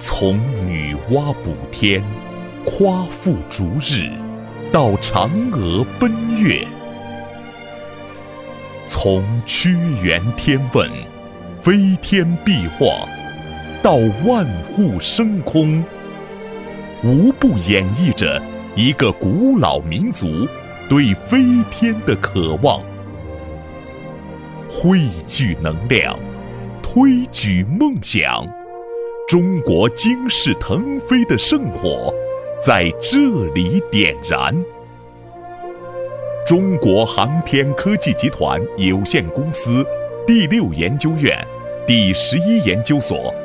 从女娲补天、夸父逐日，到嫦娥奔月；从屈原天问、飞天壁画，到万物升空，无不演绎着一个古老民族对飞天的渴望。汇聚能量，推举梦想，中国惊世腾飞的圣火在这里点燃。中国航天科技集团有限公司第6研究院第11研究所